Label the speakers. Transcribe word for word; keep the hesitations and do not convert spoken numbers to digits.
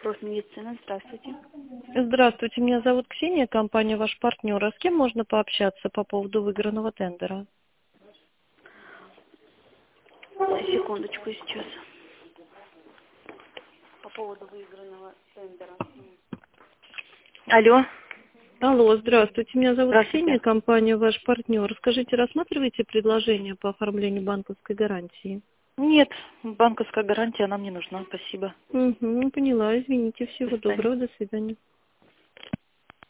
Speaker 1: Профмедицина, здравствуйте.
Speaker 2: Здравствуйте, меня зовут Ксения, компания «Ваш партнер». А с кем можно пообщаться по поводу выигранного тендера?
Speaker 1: Секундочку сейчас. По поводу выигранного тендера. Алло.
Speaker 2: Алло, здравствуйте, меня зовут
Speaker 1: Здравствуйте.
Speaker 2: Ксения, компания «Ваш партнер». Скажите, рассматриваете предложение по оформлению банковской гарантии?
Speaker 1: Нет, банковская гарантия нам не нужна, спасибо.
Speaker 2: Угу, поняла, извините,
Speaker 1: До
Speaker 2: всего
Speaker 1: свидания.
Speaker 2: доброго, до свидания.